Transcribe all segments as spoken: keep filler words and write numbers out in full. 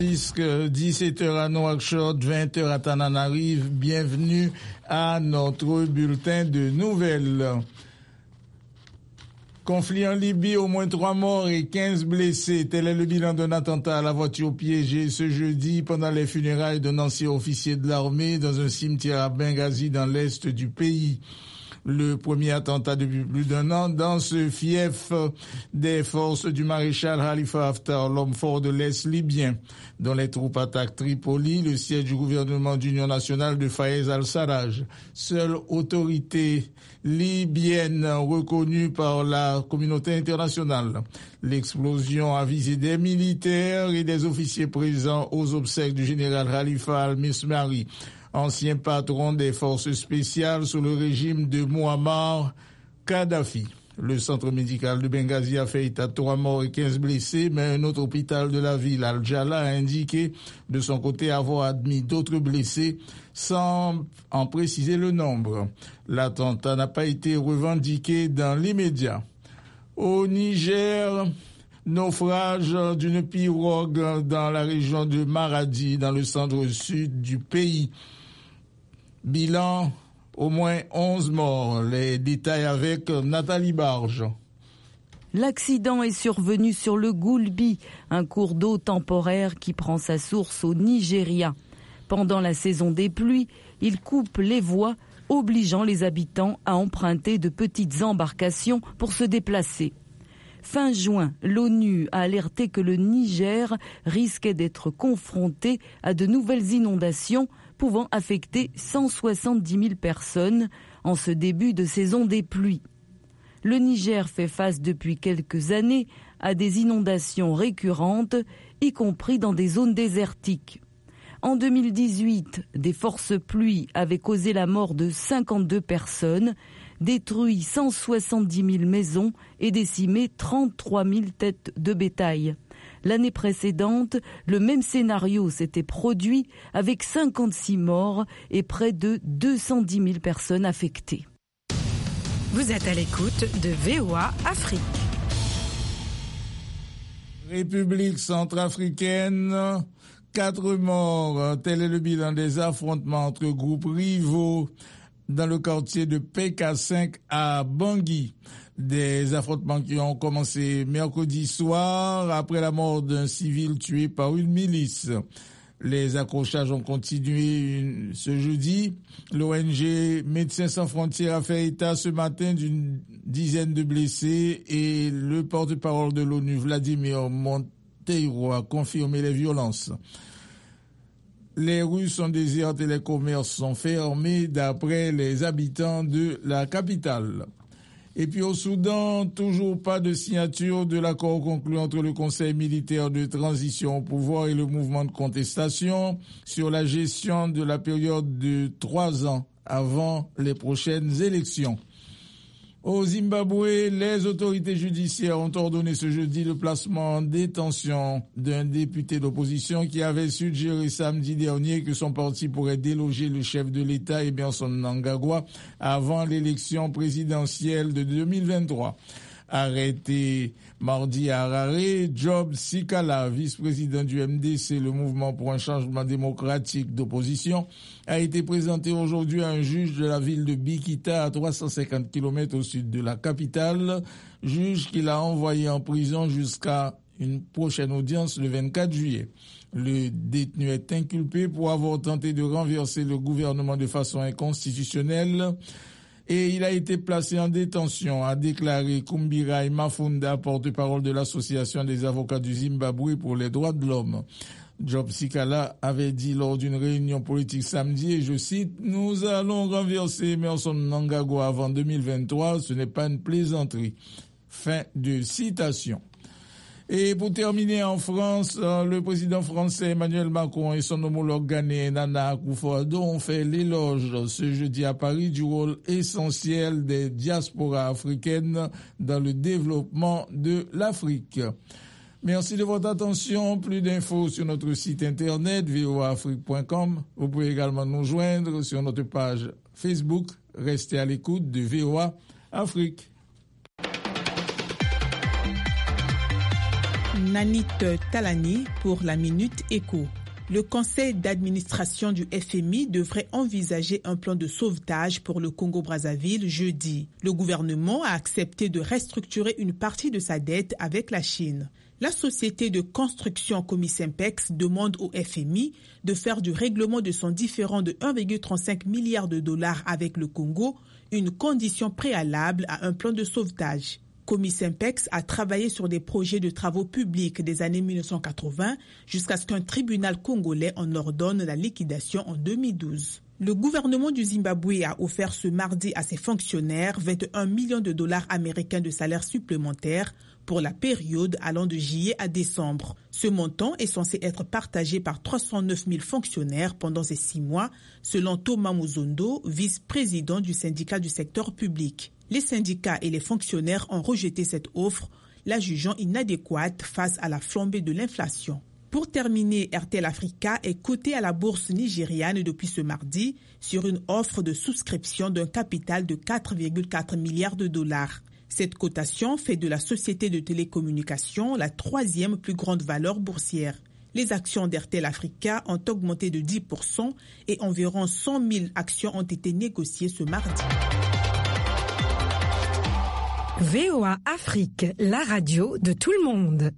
dix-sept heures à Nouakchott, vingt heures à Tananarive. Bienvenue à notre bulletin de nouvelles. Conflit en Libye, au moins trois morts et quinze blessés. Tel est le bilan d'un attentat à la voiture piégée ce jeudi pendant les funérailles d'un ancien officier de l'armée dans un cimetière à Benghazi dans l'est du pays. Le premier attentat depuis plus d'un an dans ce fief des forces du maréchal Khalifa Haftar, l'homme fort de l'Est libyen, dont les troupes attaquent Tripoli, le siège du gouvernement d'union nationale de Fayez al-Sarraj. Seule autorité libyenne reconnue par la communauté internationale. L'explosion a visé des militaires et des officiers présents aux obsèques du général Khalifa al-Mismari, ancien patron des forces spéciales sous le régime de Muammar Kadhafi. Le centre médical de Benghazi a fait état de trois morts et quinze blessés, mais un autre hôpital de la ville, Al-Jala, a indiqué de son côté avoir admis d'autres blessés sans en préciser le nombre. L'attentat n'a pas été revendiqué dans l'immédiat. Au Niger, naufrage d'une pirogue dans la région de Maradi, dans le centre-sud du pays. Bilan, au moins onze morts. Les détails avec Nathalie Barge. L'accident est survenu sur le Goulbi, un cours d'eau temporaire qui prend sa source au Nigeria. Pendant la saison des pluies, il coupe les voies, obligeant les habitants à emprunter de petites embarcations pour se déplacer. Fin juin, l'ONU a alerté que le Niger risquait d'être confronté à de nouvelles inondations pouvant affecter cent soixante-dix mille personnes en ce début de saison des pluies. Le Niger fait face depuis quelques années à des inondations récurrentes, y compris dans des zones désertiques. En deux mille dix-huit, des forces pluies avaient causé la mort de cinquante-deux personnes, détruit cent soixante-dix mille maisons et décimé trente-trois mille têtes de bétail. L'année précédente, le même scénario s'était produit avec cinquante-six morts et près de deux cent dix mille personnes affectées. Vous êtes à l'écoute de V O A Afrique. République centrafricaine, quatre morts. Tel est le bilan des affrontements entre groupes rivaux dans le quartier de P K cinq à Bangui. Des affrontements qui ont commencé mercredi soir après la mort d'un civil tué par une milice. Les accrochages ont continué ce jeudi. L'O N G Médecins sans frontières a fait état ce matin d'une dizaine de blessés et le porte-parole de l'ONU, Vladimir Monteiro, a confirmé les violences. Les rues sont désertes et les commerces sont fermés d'après les habitants de la capitale. Et puis au Soudan, toujours pas de signature de l'accord conclu entre le Conseil militaire de transition au pouvoir et le mouvement de contestation sur la gestion de la période de trois ans avant les prochaines élections. Au Zimbabwe, les autorités judiciaires ont ordonné ce jeudi le placement en détention d'un député d'opposition qui avait suggéré samedi dernier que son parti pourrait déloger le chef de l'État, Emmerson Mnangagwa, avant l'élection présidentielle de deux mille vingt-trois. Arrêté mardi à Harare, Job Sikala, vice-président du M D C, le mouvement pour un changement démocratique d'opposition, a été présenté aujourd'hui à un juge de la ville de Bikita, à trois cent cinquante kilomètres au sud de la capitale, juge qu'il a envoyé en prison jusqu'à une prochaine audience le vingt-quatre juillet. Le détenu est inculpé pour avoir tenté de renverser le gouvernement de façon inconstitutionnelle et il a été placé en détention, a déclaré Kumbirai Mafunda, porte-parole de l'Association des avocats du Zimbabwe pour les droits de l'homme. Job Sikala avait dit lors d'une réunion politique samedi, et je cite, « Nous allons renverser Emmerson Mnangagwa avant deux mille vingt-trois, ce n'est pas une plaisanterie. » Fin de citation. Et pour terminer, en France, le président français Emmanuel Macron et son homologue ghanéen Nana Akufo-Addo ont fait l'éloge ce jeudi à Paris du rôle essentiel des diasporas africaines dans le développement de l'Afrique. Merci de votre attention. Plus d'infos sur notre site internet v o a afrique point com. Vous pouvez également nous joindre sur notre page Facebook. Restez à l'écoute de V O A Afrique. Nanit Talani pour la Minute Éco. Le conseil d'administration du F M I devrait envisager un plan de sauvetage pour le Congo-Brazzaville jeudi. Le gouvernement a accepté de restructurer une partie de sa dette avec la Chine. La société de construction Comisimpex demande au F M I de faire du règlement de son différend de un virgule trente-cinq milliard de dollars avec le Congo une condition préalable à un plan de sauvetage. Comisimpex a travaillé sur des projets de travaux publics des années mille neuf cent quatre-vingts jusqu'à ce qu'un tribunal congolais en ordonne la liquidation en deux mille douze. Le gouvernement du Zimbabwe a offert ce mardi à ses fonctionnaires vingt et un millions de dollars américains de salaires supplémentaires pour la période allant de juillet à décembre. Ce montant est censé être partagé par trois cent neuf mille fonctionnaires pendant ces six mois, selon Thomas Muzondo, vice-président du syndicat du secteur public. Les syndicats et les fonctionnaires ont rejeté cette offre, la jugeant inadéquate face à la flambée de l'inflation. Pour terminer, Airtel Africa est coté à la bourse nigériane depuis ce mardi sur une offre de souscription d'un capital de quatre virgule quatre milliards de dollars. Cette cotation fait de la société de télécommunications la troisième plus grande valeur boursière. Les actions d'Airtel Africa ont augmenté de dix pour cent et environ cent mille actions ont été négociées ce mardi. V O A Afrique, la radio de tout le monde.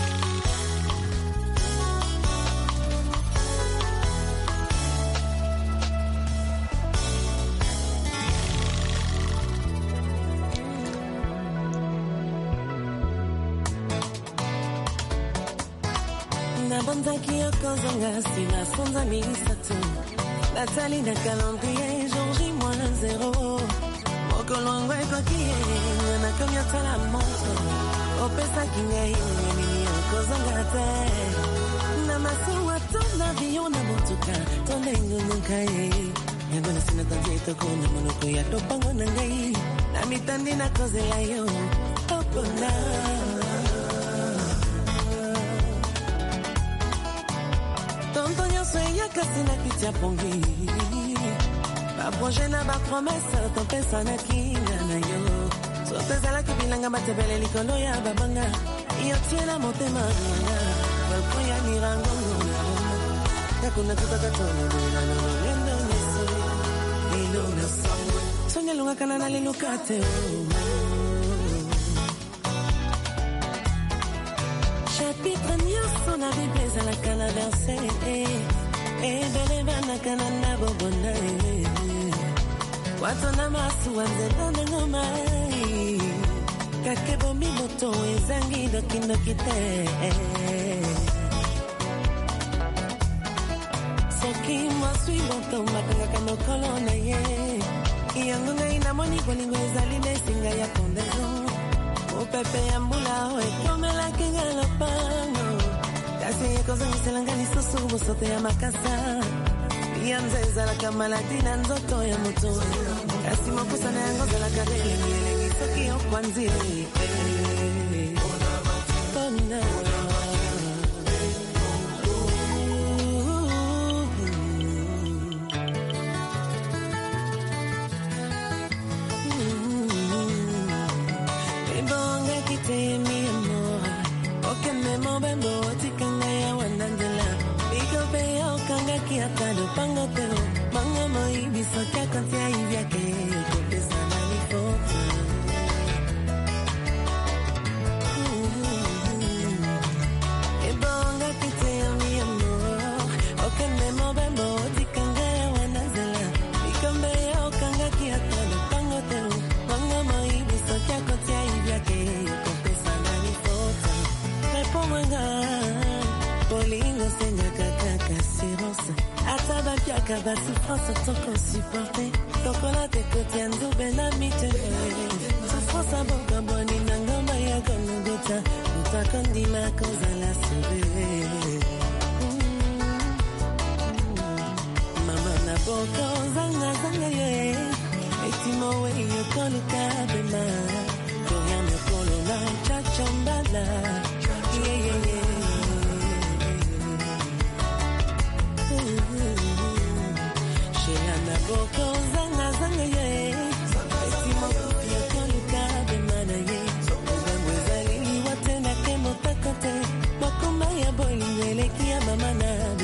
Nabonzaki okozonga sina sonza misatu Nathalie na calendrier jour J moins zéro Okolongwe kokie na kamya tala moto Opesa kingai nini okozonga te Na masuwa ton avion na motuka Tonengo nunkai Yagona sina tanzito kuna monoko ya topango na ngai Na mitandi na kozela yo Opona Tontonyo soya kasina kitia pongi Ba projet na ba promesse ton pesa na kinga na yo So tezala kibilanga batebele likolo ya babanga Iyo tiena motema nga Balko ya mirango Kakuna tutaka tono Bila nono ngendo nesu Lilo nesu Sonya lunga kana na lilukate Chapitre nyoso na Bible za la kana verse E bele bana kana na bobona Watu na masu wanzelo na ngoma Kakebo mimoto ezangi doki doki te Soki mwasui bonto makanga kano kolona ye Iyango nga inamoni kwa lingo ezali nesinga ya kondezo Upepe ya mbula hoe komela kenga lopango Kasi yeko zangi selangani susu musote ya makasa Iyanze zala kamalati na nzoto ya moto Kasi mokusa na yango zala kadele Mielengi soki okwanzi Bona Ibonga kite mi amor Oke memo bembo Tikanga ya wanandela Biko beya okanga kiatado Pango teo Manga moi biso kia kontia ivyake Kopesa na nifota Ibonga kite mi amor Oke memo bembo Tikanga ya wanandela Biko beya okanga kiatado Pango teo Manga moi biso kia kontia ivyake Kopesa na nifota Repo mwenga Polingo senga kaka kasirose Ataba piaka ba souffrance toko supporter Toko la te kote andube na mite Souffrance a boka boni na ngoma ya konugota Uta kondi ma koza la soube Mama na boka zanga zanga ye Etimo we yo kolu kabema Korea me kolo na chachambala Yeah yeah yeah Boko zanga zanga ye